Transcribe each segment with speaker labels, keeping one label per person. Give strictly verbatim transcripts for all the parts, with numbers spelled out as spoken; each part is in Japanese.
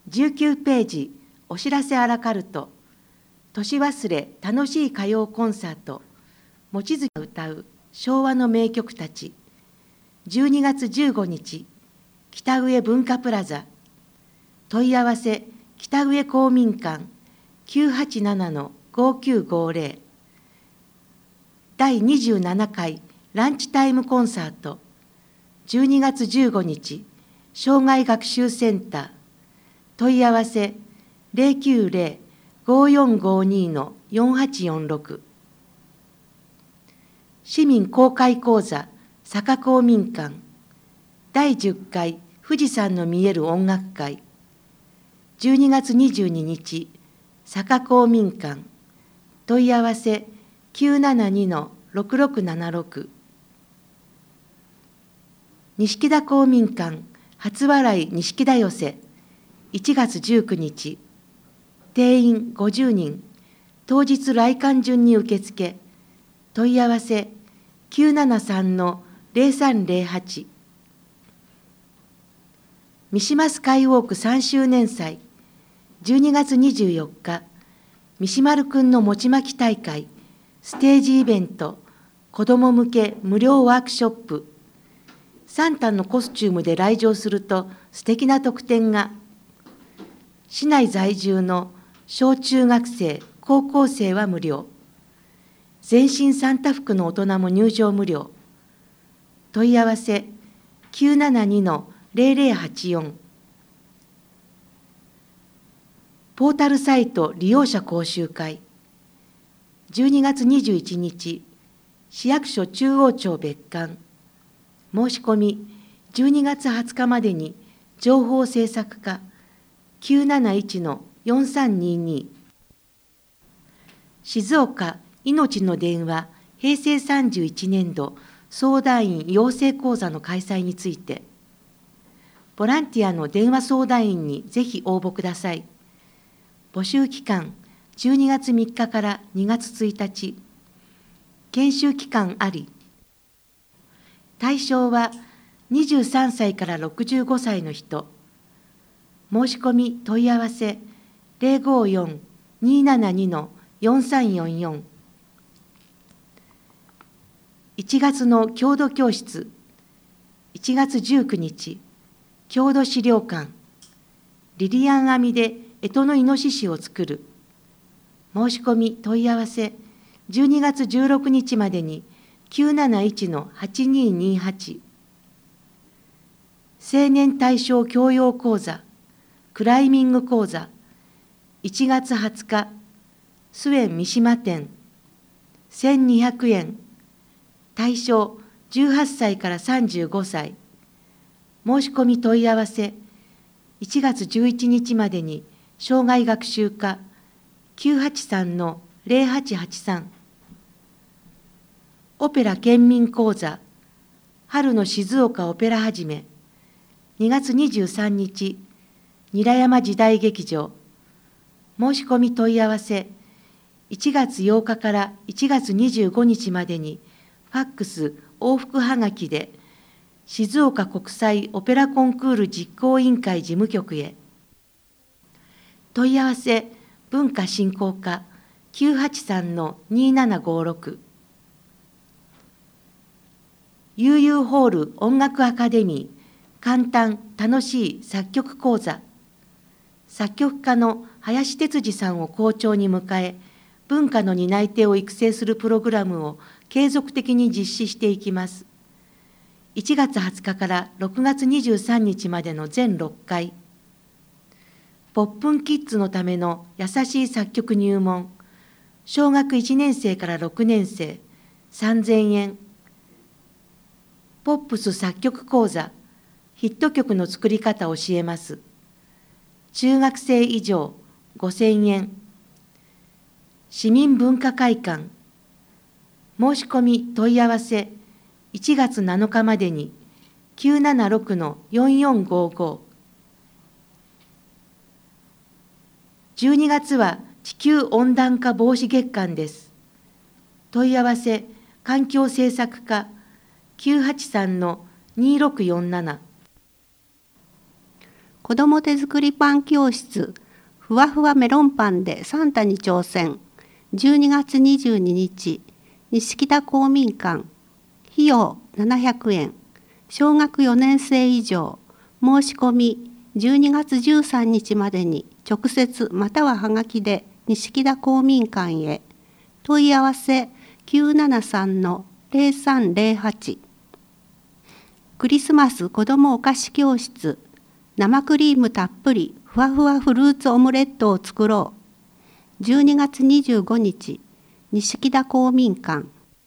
Speaker 1: じゅうきゅうページ、お知らせアラカルト、年忘れ楽しい歌謡コンサート、望月が歌う昭和の名曲たち、じゅうにがつじゅうごにち、北上文化プラザ、問い合わせ北上公民館 きゅうはちななのごきゅうごぜろ、だいにじゅうななかいランチタイムコンサート、じゅうにがつじゅうごにち、障害学習センター、問い合わせゼロきゅうゼロ ごよんごにのよんはちよんろく、市民公開講座坂公民館、だいじゅっかい富士山の見える音楽会、じゅうにがつにじゅうににち、坂公民館、問い合わせきゅうななにのろくろくななろく、錦田公民館初笑い錦田寄せ、いちがつじゅうくにち、定員ごじゅうにん、当日来館順に受付、問い合わせきゅうななさんのぜろさんぜろはち、三島スカイウォークさんしゅうねん祭、じゅうにがつにじゅうよっか、三島るくんの餅まき大会、ステージイベント、子ども向け無料ワークショップ、サンタのコスチュームで来場すると素敵な特典が、市内在住の小中学生、高校生は無料、全身サンタ服の大人も入場無料、問い合わせきゅうななにのぜろぜろはちよん、ポータルサイト利用者講習会、じゅうにがつにじゅういちにち、市役所中央庁別館、申し込みじゅうにがつはつかまでに情報制作課 きゅうなないちのよんさんにに、静岡いのちの電話へいせいさんじゅういちねんど相談員養成講座の開催について、ボランティアの電話相談員にぜひ応募ください。募集期間じゅうにがつみっかからにがつついたち、研修期間あり、対象はにじゅうさんさいからろくじゅうごさいの人、申し込み問い合わせゼロごよん にーななにのよんさんよんよん、いちがつの郷土教室、いちがつじゅうくにち、郷土資料館、リリアン編みで干支のイノシシを作る、申し込み問い合わせじゅうにがつじゅうろくにちまでにきゅうなないちのはちにーにーはち、青年対象教養講座、クライミング講座、いちがつはつか、須園三島店、せんにひゃくえん、対象じゅうはっさいからさんじゅうごさい、申し込み問い合わせいちがつじゅういちにちまでに障害学習課 きゅうはちさんのぜろはちはちさん、オペラ県民講座、春の静岡オペラはじめ、にがつにじゅうさんにち、韮山時代劇場、申し込み問い合わせ、いちがつようかからいちがつにじゅうごにちまでに、ファックス往復はがきで、静岡国際オペラコンクール実行委員会事務局へ。問い合わせ、文化振興課 きゅうはちさんのにーななごろく、悠々ホール音楽アカデミー簡単楽しい作曲講座、作曲家の林哲司さんを校長に迎え、文化の担い手を育成するプログラムを継続的に実施していきます。いちがつはつかからろくがつにじゅうさんにちまでの全ろっかい、ポップンキッズのための優しい作曲入門、小学いちねんせいからろくねんせいさんぜんえん、ポップス作曲講座、ヒット曲の作り方を教えます。中学生以上ごせんえん、市民文化会館、申し込み問い合わせいちがつなのかまでに きゅうななろくのよんよんごご、じゅうにがつは地球温暖化防止月間です。問い合わせ環境政策課 きゅうはちさんのにーろくよんなな、
Speaker 2: 子ども手作りパン教室ふわふわメロンパンでサンタに挑戦。じゅうにがつにじゅうににち、西北公民館。費用ななひゃくえん。小学よねんせい以上。申し込みじゅうにがつじゅうさんにちまでに直接またははがきで西北公民館へ。問い合わせきゅうななさんのゼロさんゼロはち。クリスマス子どもお菓子教室。生クリームたっぷりふわふわフルーツオムレットを作ろう。じゅうにがつにじゅうごにち、西北公民館。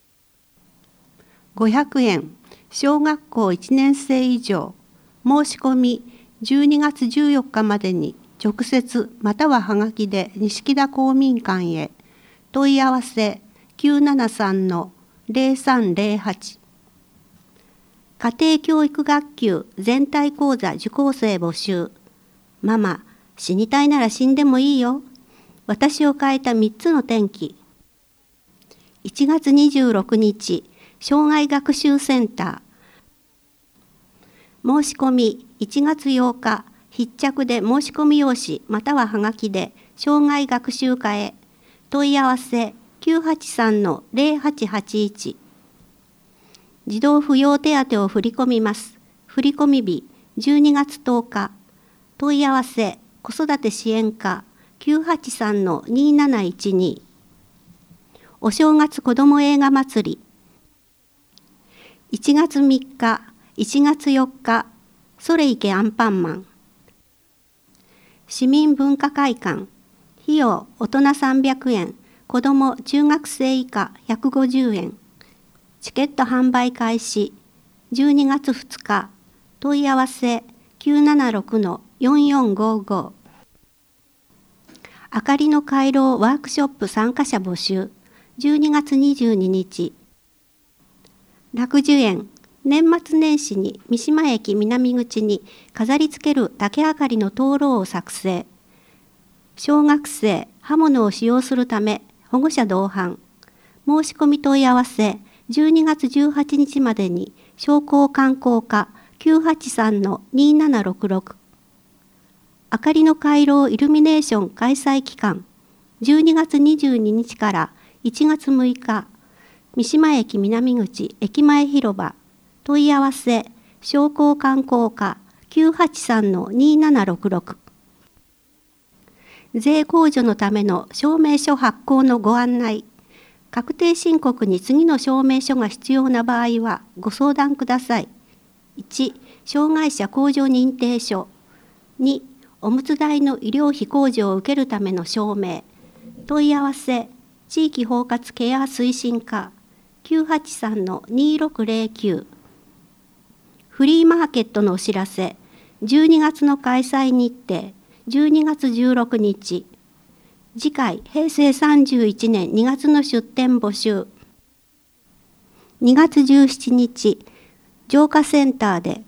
Speaker 2: ごひゃくえん。小学校いちねんせい以上。申し込みじゅうにがつじゅうよっかまでに直接またははがきで西北公民館へ。問い合わせきゅうななさんのゼロさんゼロはち。家庭教育学級全体講座受講生募集。ママ、死にたいなら死んでもいいよ。私を変えたみっつの転機。いちがつにじゅうろくにち、障害学習センター。申し込みいちがつようか、必着で申し込み用紙またははがきで障害学習課へ。問い合わせきゅうはちさんのゼロはちはちいち。児童扶養手当を振り込みます。振込日じゅうにがつとおか。問い合わせ子育て支援課きゅうはちさんのにーなないちに。お正月子ども映画祭り。いちがつみっか、いちがつよっか、それいけアンパンマン。市民文化会館。費用大人さんびゃくえん、子ども中学生以下ひゃくごじゅうえん。チケット販売開始じゅうにがつふつか。問い合わせきゅうななろくのよんよんごご。あかりの回廊ワークショップ参加者募集。じゅうにがつにじゅうににち。楽寿園。年末年始に三島駅南口に飾り付ける竹あかりの灯籠を作成。小学生、刃物を使用するため保護者同伴。申し込み問い合わせじゅうにがつじゅうはちにちまでに商工観光課きゅうはちさんのにーななろくろく。あかりの回廊イルミネーション開催期間じゅうにがつにじゅうににちからいちがつむいか。三島駅南口駅前広場。問い合わせ商工観光課きゅうはちさんのにーななろくろく。税控除のための証明書発行のご案内。確定申告に次の証明書が必要な場合はご相談ください。いち、障害者控除認定書。に、おむつ代の医療費控除を受けるための証明。問い合わせ、地域包括ケア推進課きゅうはちさんのにーろくゼロきゅう。フリーマーケットのお知らせ。じゅうにがつの開催日程。じゅうにがつじゅうろくにち。次回、へいせいさんじゅういちねんにがつの出展募集。にがつじゅうしちにち、浄化センターで。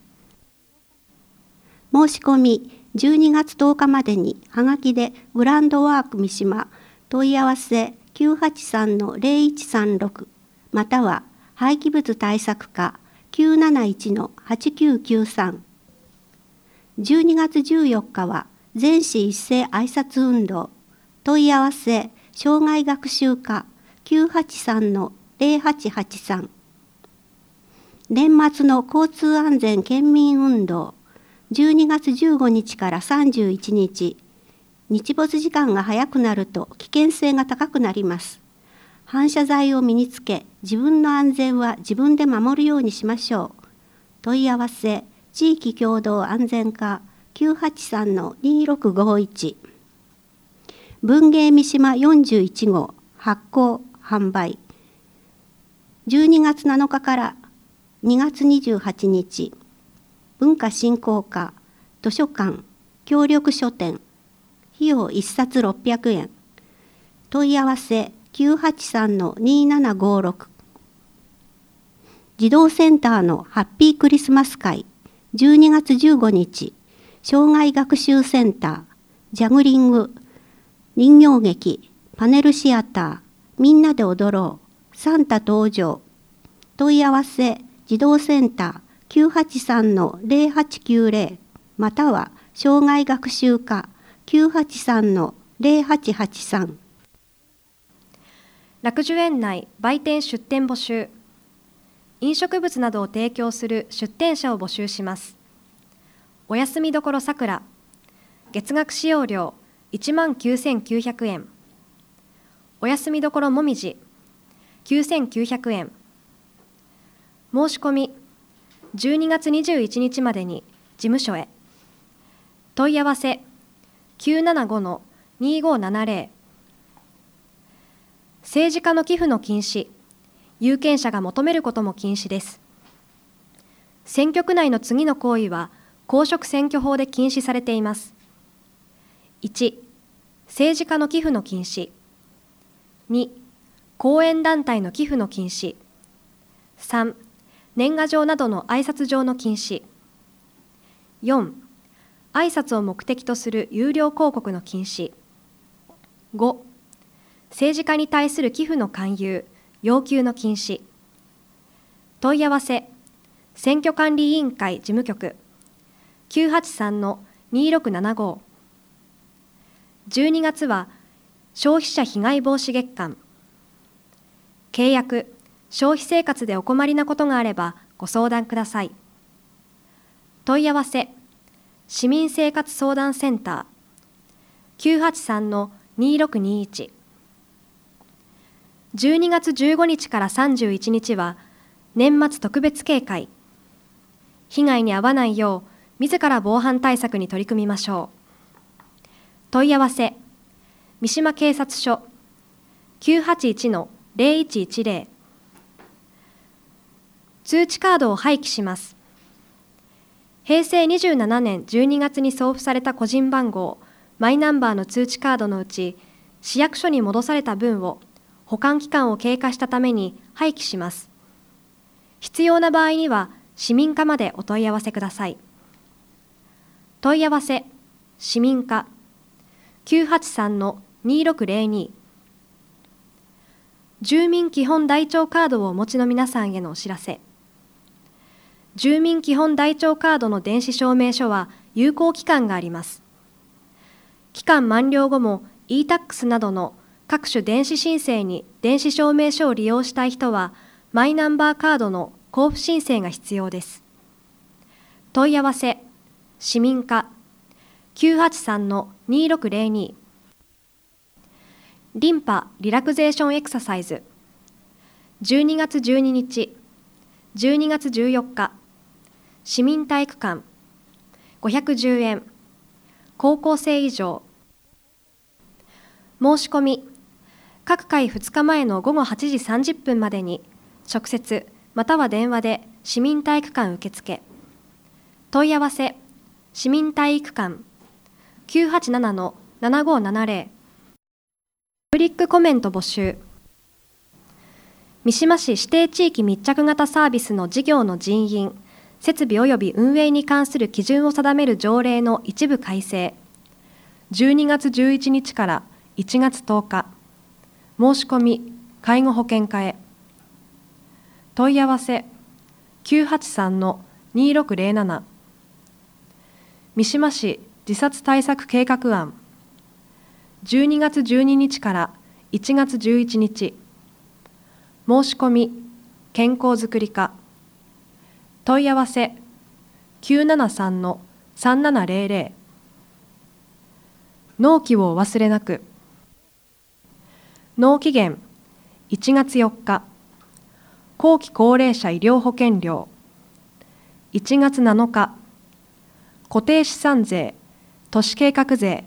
Speaker 2: 申し込み、じゅうにがつとおかまでに、はがきでグランドワーク三島、問い合わせきゅうはちさんのゼロいちさんろく、または廃棄物対策課きゅうなないちのはちきゅうきゅうさん。じゅうにがつじゅうよっかは、全市一斉挨拶運動。問い合わせ、障害学習課きゅうはちさんのゼロはちはちさん。年末の交通安全県民運動、じゅうにがつじゅうごにちからさんじゅういちにち。日没時間が早くなると危険性が高くなります。反射材を身につけ、自分の安全は自分で守るようにしましょう。問い合わせ、地域共同安全課きゅうはちさんのにーろくごいち。文芸三島よんじゅういちごう発行販売。じゅうにがつなのかからにがつにじゅうはちにち。文化振興課図書館協力書店。費用いっさつろっぴゃくえん。問い合わせきゅうはちさんのにーななごろく。児童センターのハッピークリスマス会じゅうにがつじゅうごにち。障害学習センタージャグリング人形劇パネルシアターみんなで踊ろうサンタ登場。問い合わせ児童センターきゅうはちさんのゼロはちきゅうゼロまたは生涯学習課 きゅうはちさんのゼロはちはちさん。
Speaker 3: 楽寿園内売店出店募集。飲食物などを提供する出店者を募集します。お休みどころさくら、月額使用料いちまんきゅうせんきゅうひゃくえん。お休みどころもみじ、きゅうせんきゅうひゃくえん。申し込み、じゅうにがつにじゅういちにちまでに事務所へ。問い合わせ、きゅうななごのにごななゼロ。政治家の寄付の禁止、有権者が求めることも禁止です。選挙区内の次の行為は、公職選挙法で禁止されています。いち、政治家の寄付の禁止。に、後援団体の寄付の禁止。さん、年賀状などの挨拶状の禁止。よん、挨拶を目的とする有料広告の禁止。ご、政治家に対する寄付の勧誘、要求の禁止。問い合わせ、選挙管理委員会事務局 きゅうはちさんのにろくななご。じゅうにがつは消費者被害防止月間。契約、消費生活でお困りなことがあればご相談ください。問い合わせ、市民生活相談センター きゅうはちさんのにろくにいち。じゅうにがつじゅうごにちからさんじゅういちにちは年末特別警戒。被害に遭わないよう自ら防犯対策に取り組みましょう。問い合わせ、三島警察署 きゅうはちいちのゼロいちいちゼロ。通知カードを廃棄します。へいせいにじゅうななねんじゅうにがつに送付された個人番号、マイナンバーの通知カードのうち、市役所に戻された分を保管期間を経過したために廃棄します。必要な場合には市民課までお問い合わせください。問い合わせ、市民課 きゅうはちさんのにろくゼロに。住民基本台帳カードをお持ちの皆さんへのお知らせ。住民基本台帳カードの電子証明書は有効期間があります。期間満了後も イータックス などの各種電子申請に電子証明書を利用したい人は、マイナンバーカードの交付申請が必要です。問い合わせ、市民課 きゅうはちさんのにろくゼロに。リンパリラクゼーションエクササイズ。じゅうにがつじゅうににち、じゅうにがつじゅうよっか、市民体育館、ごひゃくじゅうえん、高校生以上。申し込み、各回ふつかまえのごごはちじさんじゅっぷんまでに、直接または電話で市民体育館受付。問い合わせ、市民体育館 きゅうはちななのななごななゼロ。パブリックコメント募集。三島市指定地域密着型サービスの事業の人員、設備及び運営に関する基準を定める条例の一部改正。じゅうにがつじゅういちにちからいちがつとおか。申し込み、介護保険課へ。問い合わせ、きゅうはちさんのにろくゼロなな。三島市自殺対策計画案。じゅうにがつじゅうににちからいちがつじゅういちにち。申し込み、健康づくり課。問い合わせ、きゅうななさんのさんななゼロゼロ。納期をお忘れなく。納期限、いちがつよっか。後期高齢者医療保険料。いちがつなのか。固定資産税、都市計画税。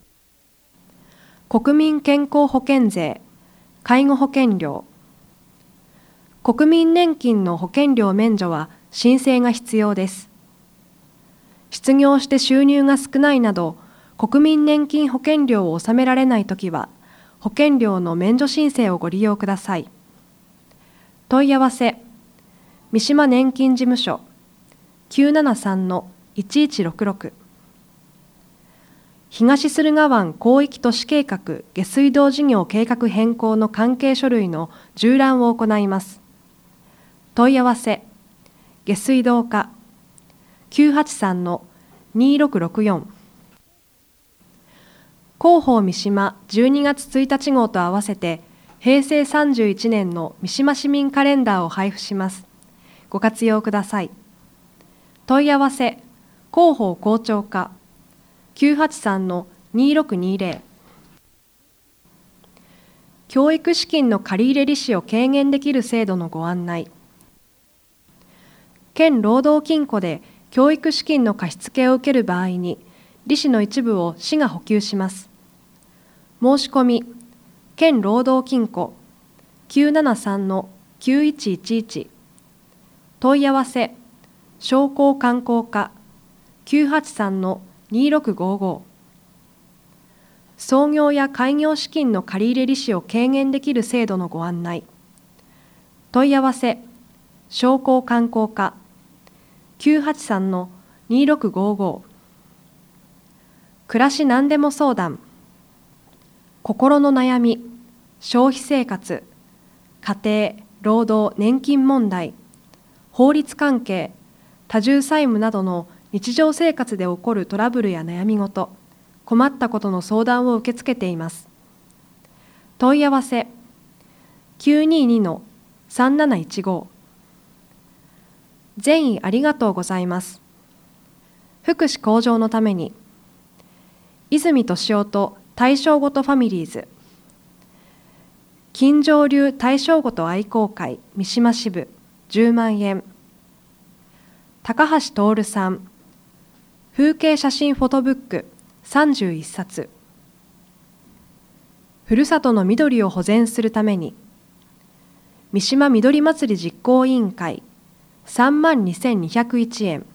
Speaker 3: 国民健康保険税、介護保険料。国民年金の保険料免除は申請が必要です。失業して収入が少ないなど、国民年金保険料を納められないときは、保険料の免除申請をご利用ください。問い合わせ、三島年金事務所 きゅうななさんのいちいちろくろく。東駿河湾広域都市計画下水道事業計画変更の関係書類の縦覧を行います。問い合わせ、下水道課 きゅうはちさんのにろくろくよん。 広報三島じゅうにがつついたち号と合わせてへいせいさんじゅういちねんの三島市民カレンダーを配布します。ご活用ください。問い合わせ広報校長課 きゅうはちさんのにろくにぜろ。 教育資金の借入利子を軽減できる制度のご案内。県労働金庫で教育資金の貸付を受ける場合に利子の一部を市が補給します。申し込み県労働金庫 きゅうななさんのきゅういちいちいち。問い合わせ商工観光課 きゅうはちさんのにろくごご。創業や開業資金の借入利子を軽減できる制度のご案内。問い合わせ商工観光課 きゅうはちさんのにろくごご。暮らし何でも相談。心の悩み、消費生活、家庭、労働、年金問題、法律関係、多重債務などの日常生活で起こるトラブルや悩み事、困ったことの相談を受け付けています。問い合わせきゅうににのさんなないちご。善意ありがとうございます。福祉向上のために泉敏夫と大正ごとファミリーズ、金城流大正ごと愛好会三島支部じゅうまんえん。高橋徹さん、風景写真フォトブックさんじゅういっさつ。ふるさとの緑を保全するために三島みどり祭り実行委員会さんまんにせんにひゃくいちえん。